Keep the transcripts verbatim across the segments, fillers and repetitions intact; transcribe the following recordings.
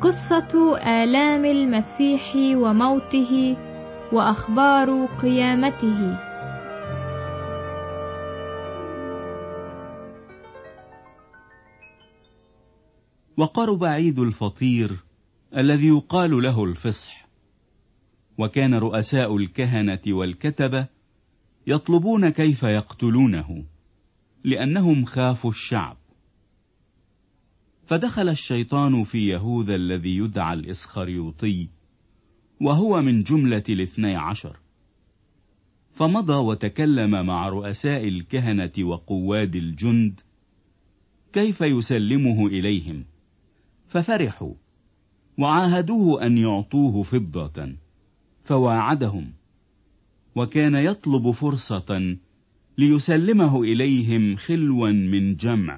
قصة آلام المسيح وموته وأخبار قيامته. وقرب عيد الفطير الذي يقال له الفصح، وكان رؤساء الكهنة والكتبة يطلبون كيف يقتلونه، لأنهم خافوا الشعب. فدخل الشيطان في يهوذا الذي يدعى الإسخريوطي، وهو من جملة الاثني عشر، فمضى وتكلم مع رؤساء الكهنة وقواد الجند كيف يسلمه إليهم، ففرحوا وعاهدوه أن يعطوه فضة، فواعدهم، وكان يطلب فرصة ليسلمه إليهم خلوا من جمع.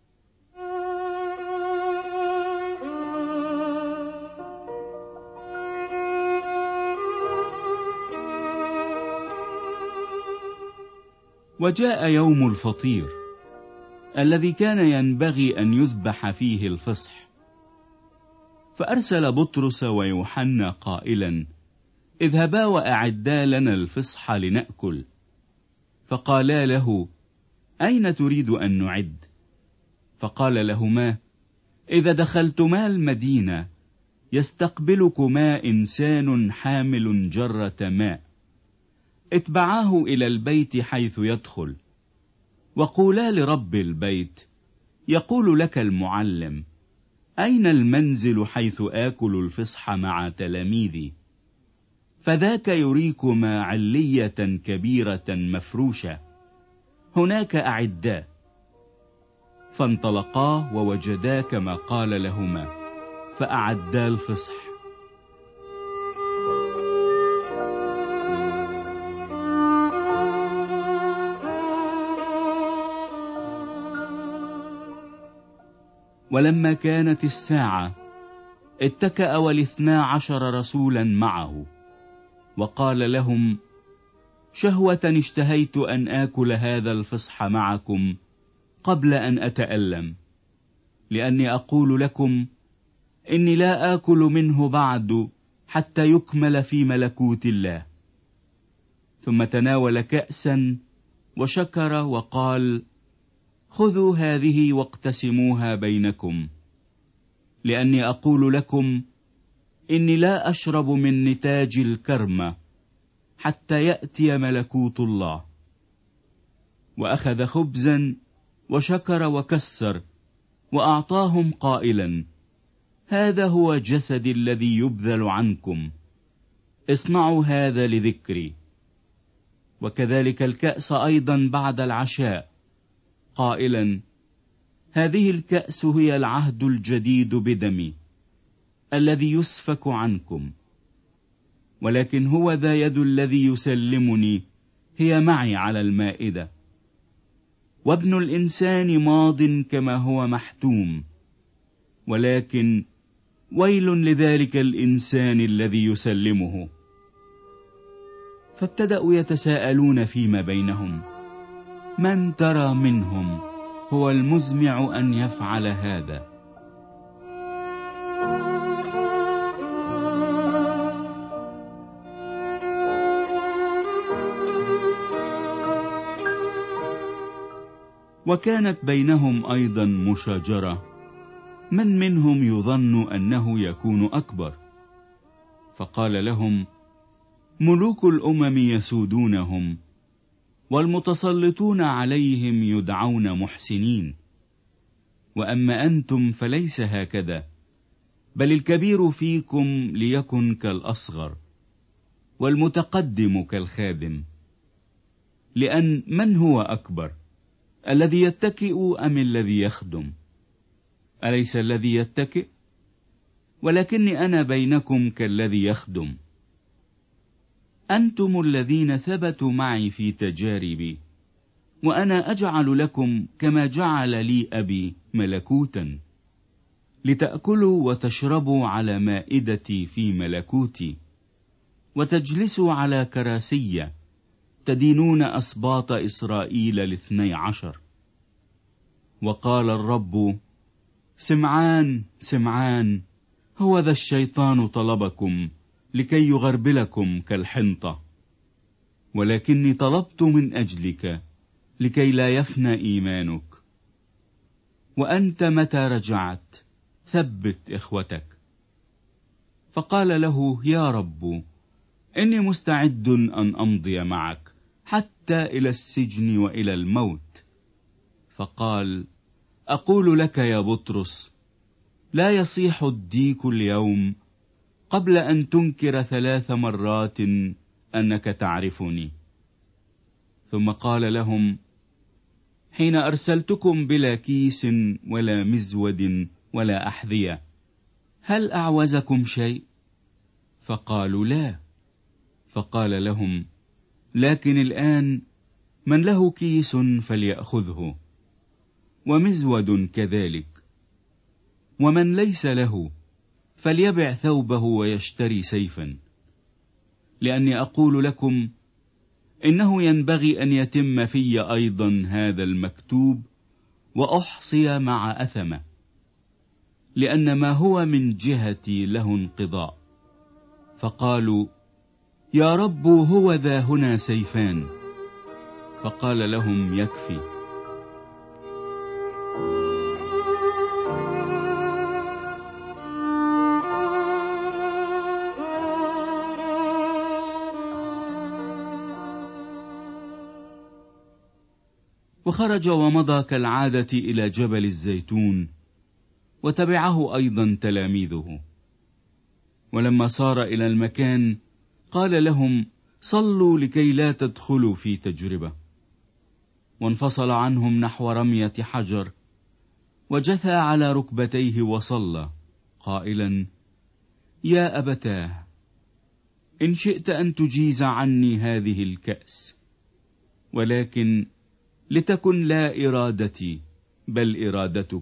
وجاء يوم الفطير الذي كان ينبغي أن يذبح فيه الفصح، فأرسل بطرس ويوحنا قائلا: اذهبا وأعدا لنا الفصح لنأكل. فقالا له: أين تريد أن نعد؟ فقال لهما: إذا دخلتما المدينة يستقبلكما إنسان حامل جرة ماء، اتبعاه إلى البيت حيث يدخل، وقولا لرب البيت: يقول لك المعلم: أين المنزل حيث آكل الفصح مع تلاميذي؟ فذاك يريكما علية كبيرة مفروشة، هناك أعدا. فانطلقا ووجدا كما قال لهما، فأعدا الفصح. ولما كانت الساعة اتكأ والاثنا عشر رسولا معه، وقال لهم: شهوة اشتهيت أن آكل هذا الفصح معكم قبل أن أتألم، لأني أقول لكم إني لا آكل منه بعد حتى يكمل في ملكوت الله. ثم تناول كأسا وشكر وقال: خذوا هذه واقتسموها بينكم، لأني أقول لكم إني لا أشرب من نتاج الكرمة حتى يأتي ملكوت الله. وأخذ خبزا وشكر وكسر وأعطاهم قائلا: هذا هو جسدي الذي يبذل عنكم، اصنعوا هذا لذكري. وكذلك الكأس أيضا بعد العشاء قائلا: هذه الكأس هي العهد الجديد بدمي الذي يسفك عنكم، ولكن هو ذا يد الذي يسلمني هي معي على المائدة. وابن الإنسان ماض كما هو محتوم، ولكن ويل لذلك الإنسان الذي يسلمه. فابتدأوا يتساءلون فيما بينهم: من ترى منهم هو المزمع أن يفعل هذا؟ وكانت بينهم أيضا مشاجرة: من منهم يظن أنه يكون أكبر؟ فقال لهم: ملوك الأمم يسودونهم، والمتسلطون عليهم يدعون محسنين، وأما أنتم فليس هكذا، بل الكبير فيكم ليكن كالأصغر، والمتقدم كالخادم. لأن من هو أكبر، الذي يتكئ أم الذي يخدم؟ أليس الذي يتكئ؟ ولكني أنا بينكم كالذي يخدم. أنتم الذين ثبتوا معي في تجاربي، وأنا أجعل لكم كما جعل لي أبي ملكوتا، لتأكلوا وتشربوا على مائدتي في ملكوتي، وتجلسوا على كراسي تدينون أسباط إسرائيل الاثني عشر. وقال الرب: سمعان سمعان، هو ذا الشيطان طلبكم لكي يغربلكم كالحنطة، ولكني طلبت من أجلك لكي لا يفنى إيمانك. وأنت متى رجعت ثبت إخوتك. فقال له: يا رب، إني مستعد أن أمضي معك حتى إلى السجن وإلى الموت. فقال: أقول لك يا بطرس، لا يصيح الديك اليوم قبل أن تنكر ثلاث مرات أنك تعرفني. ثم قال لهم: حين أرسلتكم بلا كيس ولا مزود ولا أحذية، هل أعوزكم شيء؟ فقالوا: لا. فقال لهم: لكن الآن من له كيس فليأخذه، ومزود كذلك، ومن ليس له فليبع ثوبه ويشتري سيفا، لأني أقول لكم إنه ينبغي أن يتم في أيضا هذا المكتوب وأحصي مع أثمة، لأن ما هو من جهتي له انقضاء. فقالوا: يا رب، هو ذا هنا سيفان. فقال لهم: يكفي. وخرج ومضى كالعادة إلى جبل الزيتون، وتبعه أيضا تلاميذه. ولما صار إلى المكان قال لهم: صلوا لكي لا تدخلوا في تجربة. وانفصل عنهم نحو رمية حجر، وجثى على ركبتيه وصلى قائلا: يا أبتاه، إن شئت أن تجيز عني هذه الكأس، ولكن لتكن لا إرادتي بل إرادتك.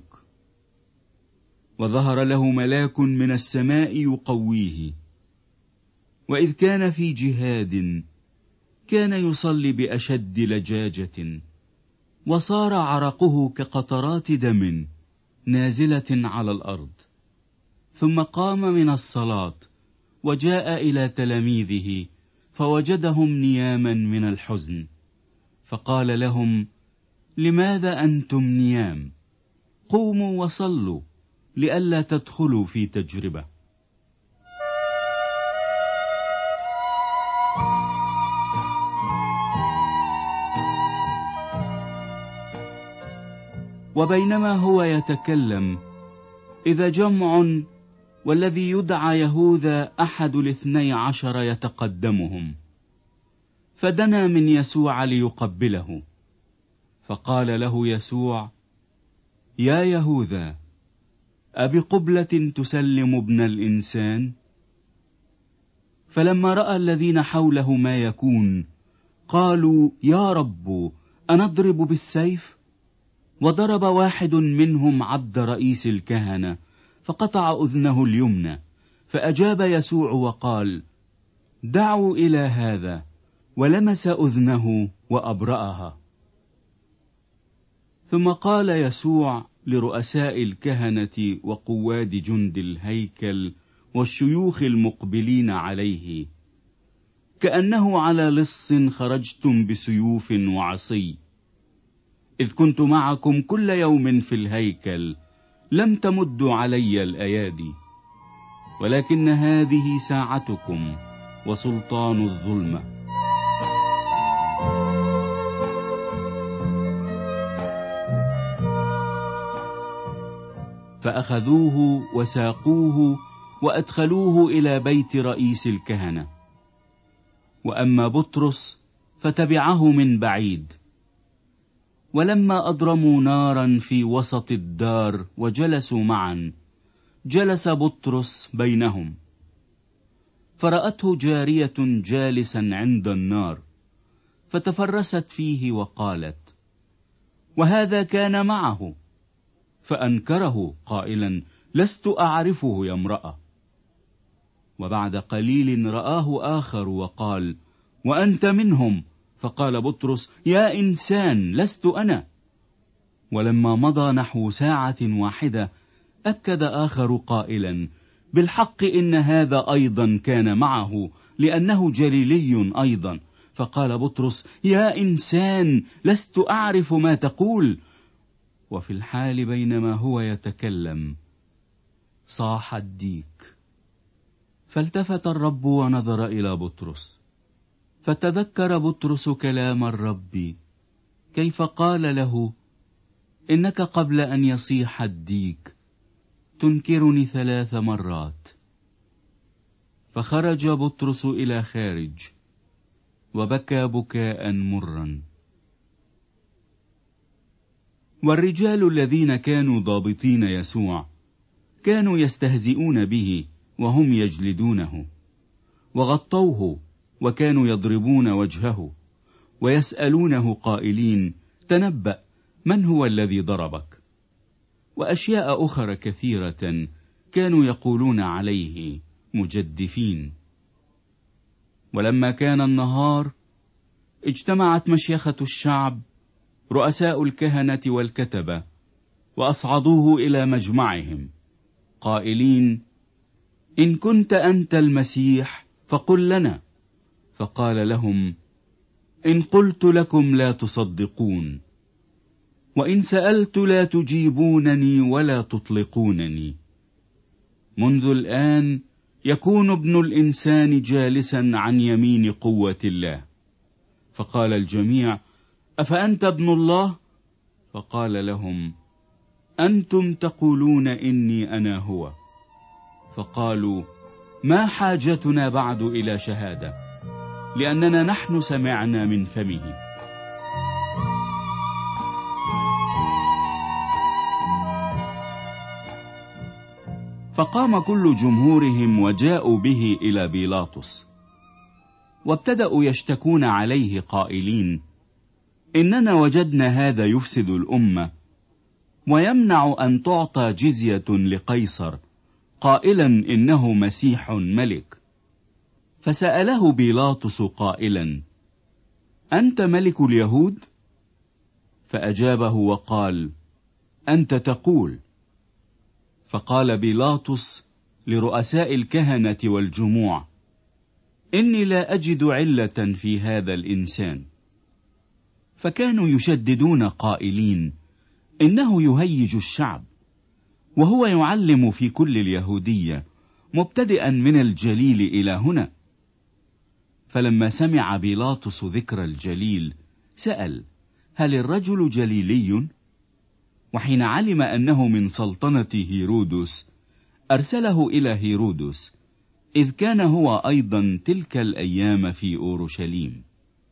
وظهر له ملاك من السماء يقويه، وإذ كان في جهاد كان يصلي بأشد لجاجة، وصار عرقه كقطرات دم نازلة على الأرض. ثم قام من الصلاة وجاء إلى تلاميذه فوجدهم نياما من الحزن، فقال لهم: لماذا أنتم نيام؟ قوموا وصلوا لئلا تدخلوا في تجربة. وبينما هو يتكلم إذا جمع والذي يدعى يهوذا أحد الاثني عشر يتقدمهم، فدنا من يسوع ليقبله. فقال له يسوع: يا يهوذا، أبقبلة تسلم ابن الإنسان؟ فلما رأى الذين حوله ما يكون قالوا: يا رب، أنضرب بالسيف؟ وضرب واحد منهم عبد رئيس الكهنة فقطع أذنه اليمنى. فأجاب يسوع وقال: دعوا إلى هذا، ولمس أذنه وأبرأها. ثم قال يسوع لرؤساء الكهنة وقواد جند الهيكل والشيوخ المقبلين عليه: كأنه على لص خرجتم بسيوف وعصي. إذ كنت معكم كل يوم في الهيكل لم تمدوا علي الأيادي، ولكن هذه ساعتكم وسلطان الظلمة. فأخذوه وساقوه وأدخلوه إلى بيت رئيس الكهنة. وأما بطرس فتبعه من بعيد. ولما أضرموا نارا في وسط الدار وجلسوا معا، جلس بطرس بينهم. فرأته جارية جالسا عند النار، فتفرست فيه وقالت: وهذا كان معه. فأنكره قائلا: لست أعرفه يا امرأة. وبعد قليل رآه آخر وقال: وأنت منهم. فقال بطرس: يا إنسان، لست أنا. ولما مضى نحو ساعة واحدة أكد آخر قائلا: بالحق إن هذا أيضا كان معه، لأنه جليلي أيضا. فقال بطرس: يا إنسان، لست أعرف ما تقول. وفي الحال بينما هو يتكلم صاح الديك. فالتفت الرب ونظر إلى بطرس، فتذكر بطرس كلام الرب كيف قال له: إنك قبل أن يصيح الديك تنكرني ثلاث مرات. فخرج بطرس إلى خارج وبكى بكاء مرا. والرجال الذين كانوا ضابطين يسوع كانوا يستهزئون به وهم يجلدونه، وغطوه وكانوا يضربون وجهه ويسألونه قائلين: تنبأ، من هو الذي ضربك؟ وأشياء أخرى كثيرة كانوا يقولون عليه مجدفين. ولما كان النهار اجتمعت مشيخة الشعب رؤساء الكهنة والكتبة وأصعدوه إلى مجمعهم قائلين: إن كنت أنت المسيح فقل لنا. فقال لهم: إن قلت لكم لا تصدقون، وإن سألت لا تجيبونني ولا تطلقونني. منذ الآن يكون ابن الإنسان جالسا عن يمين قوة الله. فقال الجميع: أفأنت ابن الله؟ فقال لهم: أنتم تقولون إني أنا هو. فقالوا: ما حاجتنا بعد إلى شهادة، لأننا نحن سمعنا من فمه. فقام كل جمهورهم وجاءوا به إلى بيلاطس، وابتدأوا يشتكون عليه قائلين: إننا وجدنا هذا يفسد الأمة ويمنع أن تعطى جزية لقيصر، قائلا إنه مسيح ملك. فسأله بيلاطس قائلا: أنت ملك اليهود؟ فأجابه وقال: أنت تقول. فقال بيلاطس لرؤساء الكهنة والجموع: إني لا أجد علة في هذا الإنسان. فكانوا يشددون قائلين: إنه يهيج الشعب، وهو يعلم في كل اليهودية، مبتدئا من الجليل إلى هنا. فلما سمع بيلاطس ذكر الجليل سأل: هل الرجل جليلي؟ وحين علم أنه من سلطنة هيرودس أرسله إلى هيرودس، إذ كان هو أيضا تلك الأيام في أورشليم.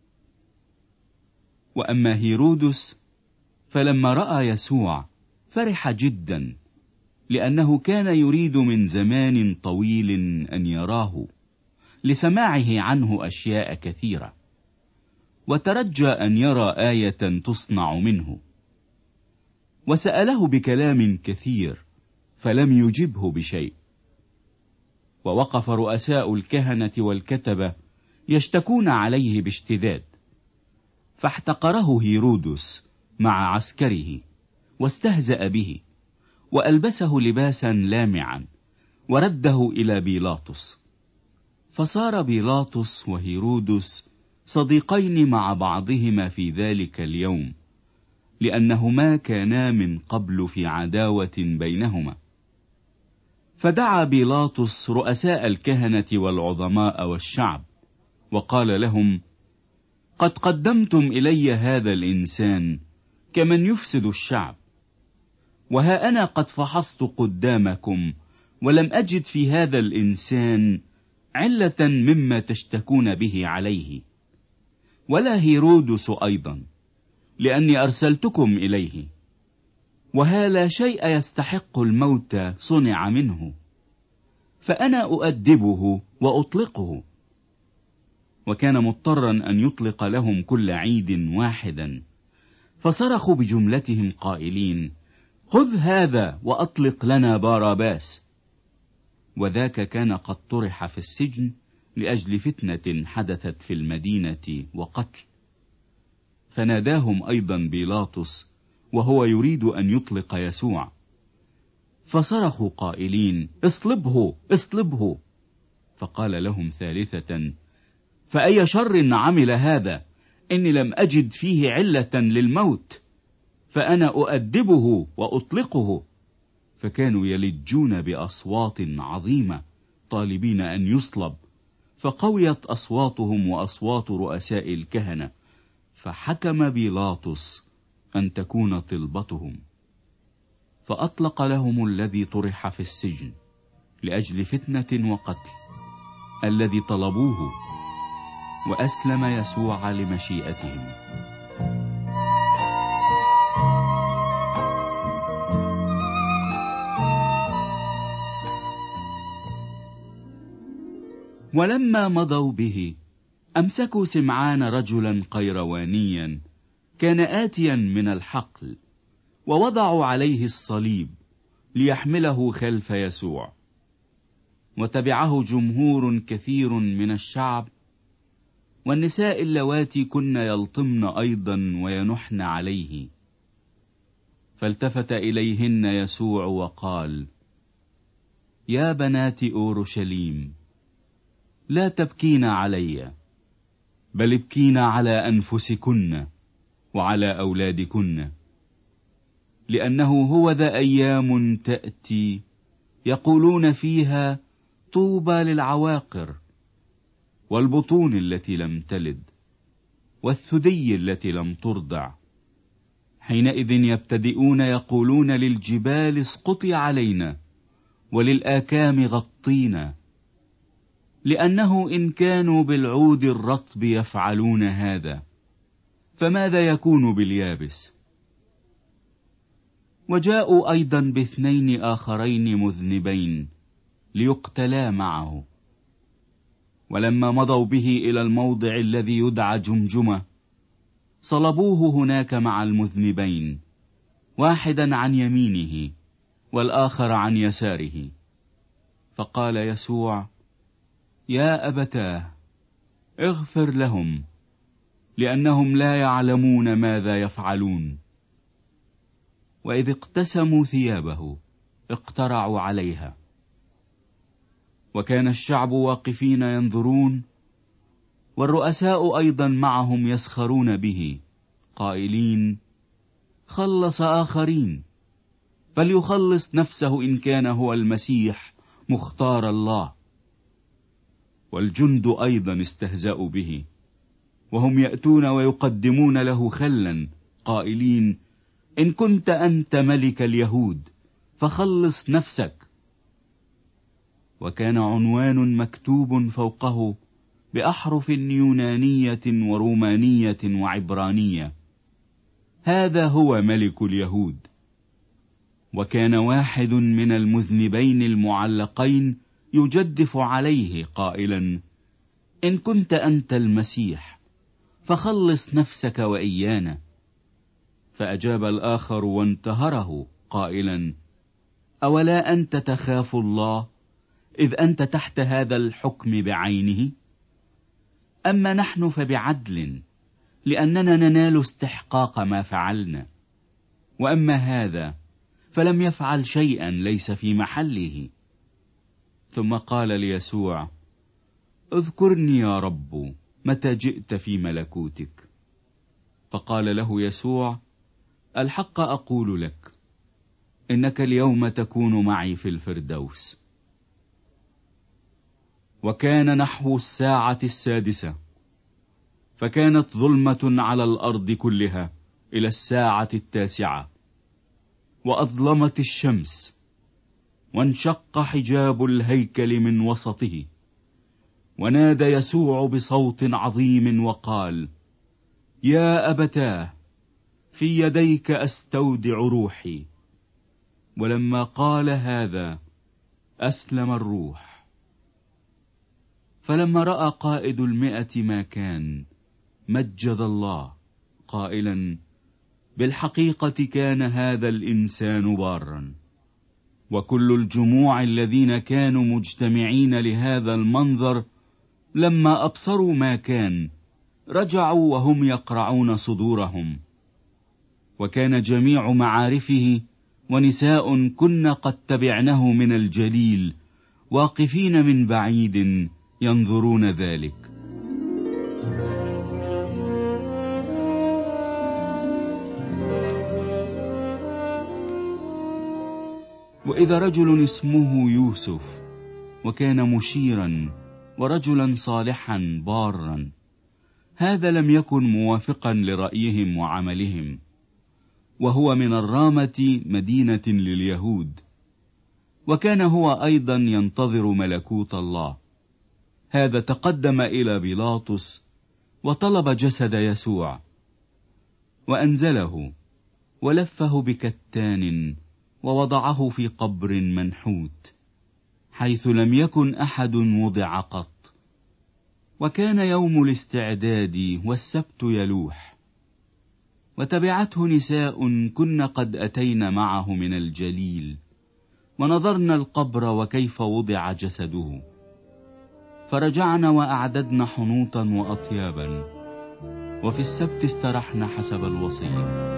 وأما هيرودس فلما رأى يسوع فرح جدا، لأنه كان يريد من زمان طويل أن يراه، لسماعه عنه أشياء كثيرة، وترجى أن يرى آية تصنع منه. وسأله بكلام كثير فلم يجبه بشيء. ووقف رؤساء الكهنة والكتبة يشتكون عليه باشتداد، فاحتقره هيرودس مع عسكره واستهزأ به، وألبسه لباسا لامعا ورده إلى بيلاطس. فصار بيلاطس وهيرودس صديقين مع بعضهما في ذلك اليوم، لأنهما كانا من قبل في عداوة بينهما. فدعا بيلاطس رؤساء الكهنة والعظماء والشعب وقال لهم: قد قدمتم إلي هذا الإنسان كمن يفسد الشعب، وها أنا قد فحصت قدامكم ولم أجد في هذا الإنسان علة مما تشتكون به عليه، ولا هيرودس أيضا، لأني أرسلتكم إليه. وها لا شيء يستحق الموت صنع منه، فأنا أؤدبه وأطلقه. وكان مضطرا أن يطلق لهم كل عيد واحدا، فصرخوا بجملتهم قائلين: خذ هذا وأطلق لنا باراباس. وذاك كان قد طرح في السجن لأجل فتنة حدثت في المدينة وقتل. فناداهم أيضا بيلاطس وهو يريد أن يطلق يسوع، فصرخوا قائلين: اصلبه اصلبه. فقال لهم ثالثة: فأي شر عمل هذا؟ إني لم أجد فيه علة للموت، فأنا أؤدبه وأطلقه. فكانوا يلجون بأصوات عظيمة طالبين أن يصلب، فقويت أصواتهم وأصوات رؤساء الكهنة، فحكم بيلاطس أن تكون طلبتهم، فأطلق لهم الذي طرح في السجن لأجل فتنة وقتل الذي طلبوه، وأسلم يسوع لمشيئتهم. ولما مضوا به أمسكوا سمعان رجلا قيروانيا كان آتيا من الحقل، ووضعوا عليه الصليب ليحمله خلف يسوع. وتبعه جمهور كثير من الشعب، والنساء اللواتي كن يلطمن أيضا وينحن عليه. فالتفت إليهن يسوع وقال: يا بنات أورشليم، لا تبكين علي، بل ابكين على أنفسكن وعلى أولادكن، لأنه هو ذا أيام تأتي يقولون فيها: طوبى للعواقر، والبطون التي لم تلد، والثدي التي لم ترضع. حينئذ يبتدئون يقولون للجبال: اسقطي علينا، وللآكام غطينا، لأنه إن كانوا بالعود الرطب يفعلون هذا، فماذا يكون باليابس؟ وجاءوا أيضا باثنين آخرين مذنبين ليقتلا معه. ولما مضوا به إلى الموضع الذي يدعى جمجمة، صلبوه هناك مع المذنبين، واحدا عن يمينه والآخر عن يساره. فقال يسوع: يا أبتاه، اغفر لهم، لأنهم لا يعلمون ماذا يفعلون. وإذ اقتسموا ثيابه اقترعوا عليها. وكان الشعب واقفين ينظرون، والرؤساء أيضا معهم يسخرون به، قائلين: خلص آخرين، فليخلص نفسه إن كان هو المسيح مختار الله. والجند أيضا استهزأوا به، وهم يأتون ويقدمون له خلا، قائلين: إن كنت أنت ملك اليهود فخلص نفسك. وكان عنوان مكتوب فوقه بأحرف يونانية ورومانية وعبرانية: هذا هو ملك اليهود. وكان واحد من المذنبين المعلقين يجدف عليه قائلا: إن كنت أنت المسيح فخلص نفسك وإيانا. فأجاب الآخر وانتهره قائلا: أولا أنت تخاف الله، إذ أنت تحت هذا الحكم بعينه؟ أما نحن فبعدل، لأننا ننال استحقاق ما فعلنا، وأما هذا فلم يفعل شيئا ليس في محله. ثم قال ليسوع: اذكرني يا رب متى جئت في ملكوتك. فقال له يسوع: الحق أقول لك، إنك اليوم تكون معي في الفردوس. وكان نحو الساعة السادسة، فكانت ظلمة على الأرض كلها إلى الساعة التاسعة، وأظلمت الشمس، وانشق حجاب الهيكل من وسطه. ونادى يسوع بصوت عظيم وقال: يا أبتاه، في يديك أستودع روحي. ولما قال هذا أسلم الروح. فلما رأى قائد المئة ما كان، مجد الله قائلا: بالحقيقة كان هذا الإنسان بارا. وكل الجموع الذين كانوا مجتمعين لهذا المنظر لما أبصروا ما كان رجعوا وهم يقرعون صدورهم. وكان جميع معارفه ونساء كن قد تبعنه من الجليل واقفين من بعيد ينظرون ذلك. وإذا رجل اسمه يوسف وكان مشيرا ورجلا صالحا بارا، هذا لم يكن موافقا لرأيهم وعملهم، وهو من الرامة مدينة لليهود، وكان هو أيضا ينتظر ملكوت الله. هذا تقدم إلى بيلاطس وطلب جسد يسوع، وأنزله ولفه بكتان ووضعه في قبر منحوت حيث لم يكن أحد وضع قط. وكان يوم الاستعداد والسبت يلوح، وتبعته نساء كن قد أتين معه من الجليل، ونظرنا القبر وكيف وضع جسده، فرجعنا وأعددنا حنوطا وأطيابا، وفي السبت استرحنا حسب الوصية.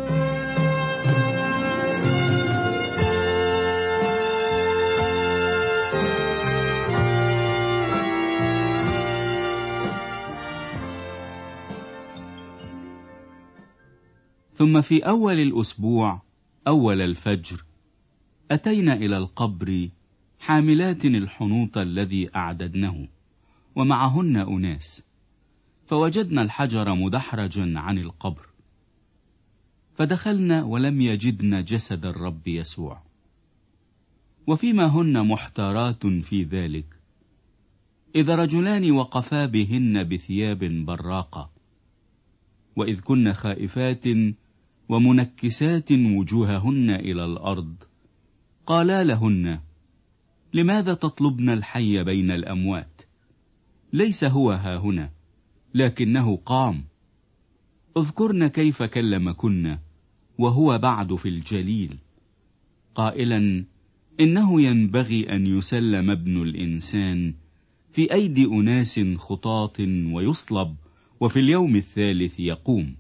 ثم في أول الأسبوع أول الفجر أتينا إلى القبر حاملات الحنوط الذي أعددنه ومعهن أناس، فوجدنا الحجر مدحرجا عن القبر، فدخلنا ولم يجدن جسد الرب يسوع. وفيما هن محتارات في ذلك، إذا رجلان وقفا بهن بثياب براقة، وإذ كن خائفات ومنكسات وجوههن إلى الأرض، قالا لهن: لماذا تطلبن الحي بين الأموات؟ ليس هو هاهنا، لكنه قام. اذكرن كيف كلمكن وهو بعد في الجليل، قائلا: إنه ينبغي أن يسلم ابن الإنسان في أيدي أناس خطاة ويصلب، وفي اليوم الثالث يقوم.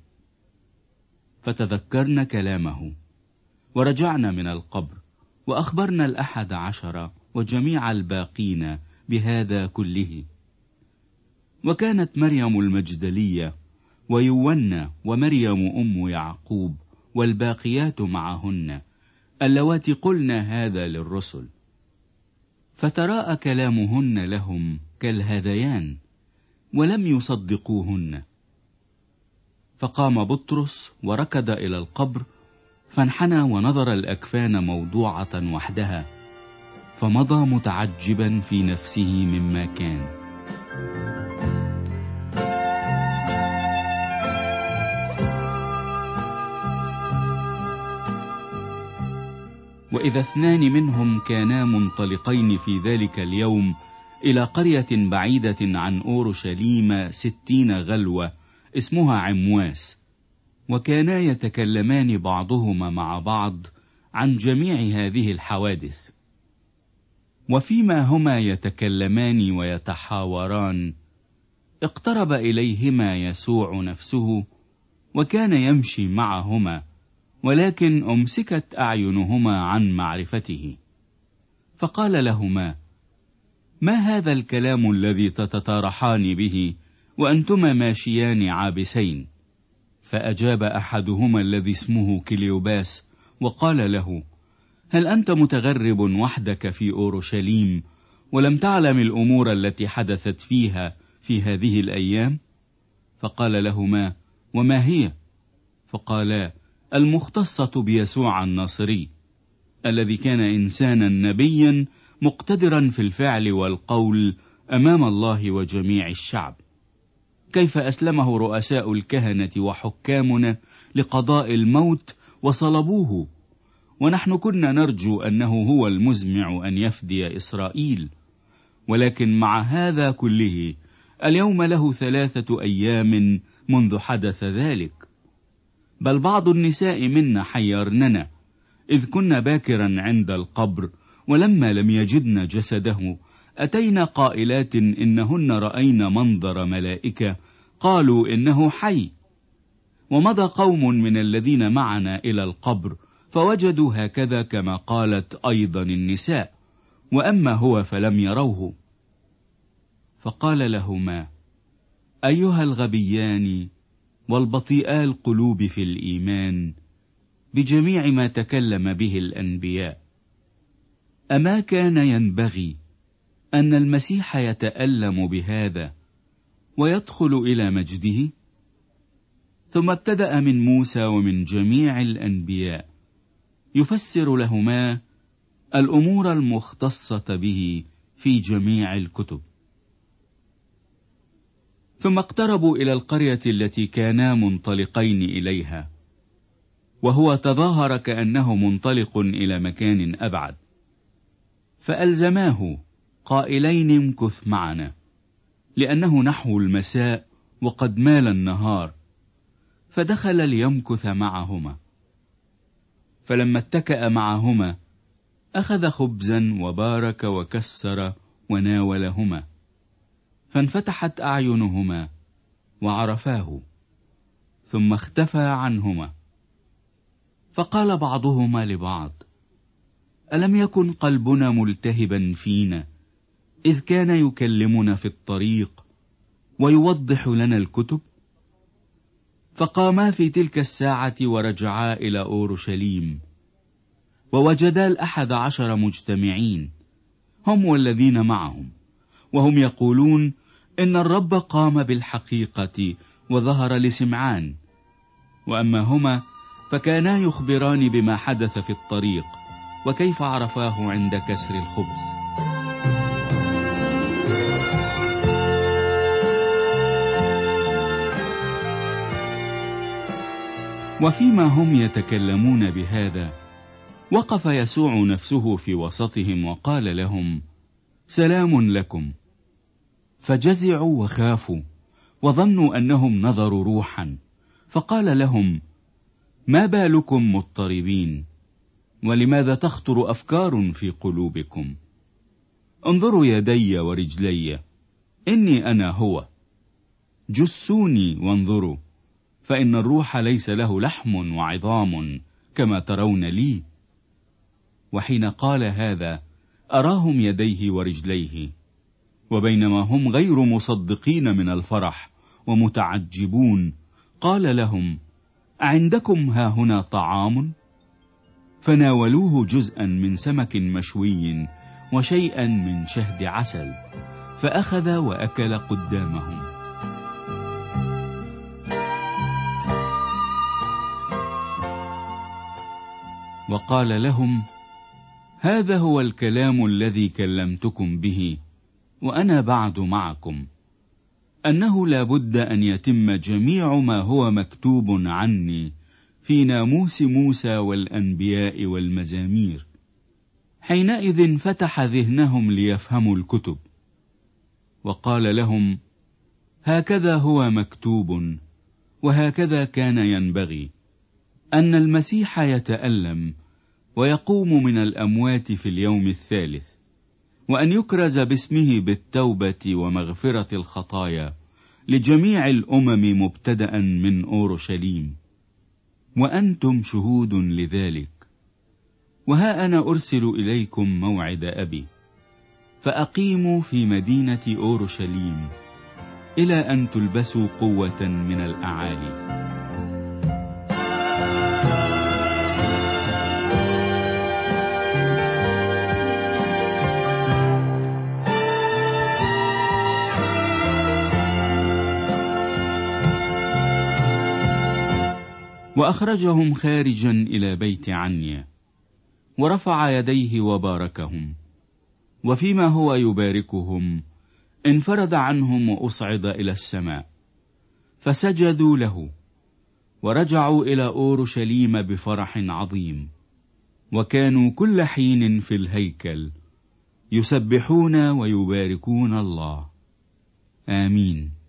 فتذكرن كلامه، ورجعنا من القبر، وأخبرنا الأحد عشر وجميع الباقين بهذا كله. وكانت مريم المجدلية ويونا ومريم أم يعقوب والباقيات معهن اللواتي قلن هذا للرسل. فتراءى كلامهن لهم كالهذيان، ولم يصدقوهن. فقام بطرس وركض إلى القبر، فانحنى ونظر الأكفان موضوعة وحدها، فمضى متعجبا في نفسه مما كان. وإذا اثنان منهم كانا منطلقين في ذلك اليوم إلى قرية بعيدة عن أورشليم ستين غلوة اسمها عمواس، وكانا يتكلمان بعضهما مع بعض عن جميع هذه الحوادث. وفيما هما يتكلمان ويتحاوران، اقترب إليهما يسوع نفسه، وكان يمشي معهما، ولكن أمسكت أعينهما عن معرفته. فقال لهما: ما هذا الكلام الذي تتطارحان به وأنتما ماشيان عابسين؟ فأجاب أحدهما الذي اسمه كليوباس وقال له: هل أنت متغرب وحدك في أورشليم ولم تعلم الأمور التي حدثت فيها في هذه الأيام؟ فقال لهما: وما هي؟ فقالا: المختصة بيسوع الناصري، الذي كان إنسانا نبيا مقتدرا في الفعل والقول أمام الله وجميع الشعب، كيف أسلمه رؤساء الكهنة وحكامنا لقضاء الموت وصلبوه، ونحن كنا نرجو أنه هو المزمع أن يفدي إسرائيل. ولكن مع هذا كله اليوم له ثلاثة أيام منذ حدث ذلك. بل بعض النساء منا حيرننا، إذ كنا باكرا عند القبر، ولما لم يجدن جسده أتينا قائلات إنهن رأينا منظر ملائكة قالوا إنه حي. ومضى قوم من الذين معنا إلى القبر، فوجدوا هكذا كما قالت أيضا النساء، وأما هو فلم يروه. فقال لهما: أيها الغبيان والبطيئا القلوب في الإيمان بجميع ما تكلم به الأنبياء، أما كان ينبغي أن المسيح يتألم بهذا ويدخل إلى مجده؟ ثم ابتدأ من موسى ومن جميع الأنبياء يفسر لهما الأمور المختصة به في جميع الكتب. ثم اقتربوا إلى القرية التي كانا منطلقين إليها، وهو تظاهر كأنه منطلق إلى مكان أبعد، فألزماه قائلين: امكث معنا، لأنه نحو المساء وقد مال النهار. فدخل ليمكث معهما. فلما اتكأ معهما أخذ خبزا وبارك وكسر وناولهما، فانفتحت أعينهما وعرفاه، ثم اختفى عنهما. فقال بعضهما لبعض: ألم يكن قلبنا ملتهبا فينا إذ كان يكلمنا في الطريق ويوضح لنا الكتب؟ فقاما في تلك الساعة ورجعا إلى أورشليم، ووجدا الأحد عشر مجتمعين، هم والذين معهم، وهم يقولون إن الرب قام بالحقيقة وظهر لسمعان. وأما هما فكانا يخبران بما حدث في الطريق وكيف عرفاه عند كسر الخبز. وفيما هم يتكلمون بهذا وقف يسوع نفسه في وسطهم وقال لهم: سلام لكم. فجزعوا وخافوا وظنوا أنهم نظروا روحا، فقال لهم: ما بالكم مضطربين، ولماذا تخطر أفكار في قلوبكم؟ انظروا يدي ورجلي، إني أنا هو. جسوني وانظروا، فإن الروح ليس له لحم وعظام كما ترون لي. وحين قال هذا أراهم يديه ورجليه، وبينما هم غير مصدقين من الفرح ومتعجبون قال لهم: أعندكم هاهنا طعام؟ فناولوه جزءا من سمك مشوي وشيئا من شهد عسل، فأخذ وأكل قدامهم. وقال لهم: هذا هو الكلام الذي كلمتكم به وأنا بعد معكم، أنه لا بد أن يتم جميع ما هو مكتوب عني في ناموس موسى والأنبياء والمزامير. حينئذ فتح ذهنهم ليفهموا الكتب، وقال لهم: هكذا هو مكتوب، وهكذا كان ينبغي أن المسيح يتألم ويقوم من الأموات في اليوم الثالث، وأن يكرز باسمه بالتوبة ومغفرة الخطايا لجميع الأمم مبتدأ من أورشليم، وأنتم شهود لذلك. وها أنا أرسل إليكم موعد أبي، فأقيموا في مدينة أورشليم إلى أن تلبسوا قوة من الأعالي. وأخرجهم خارجا إلى بيت عنيا، ورفع يديه وباركهم، وفيما هو يباركهم انفرد عنهم وأصعد إلى السماء، فسجدوا له ورجعوا إلى أورشليم بفرح عظيم، وكانوا كل حين في الهيكل يسبحون ويباركون الله. آمين.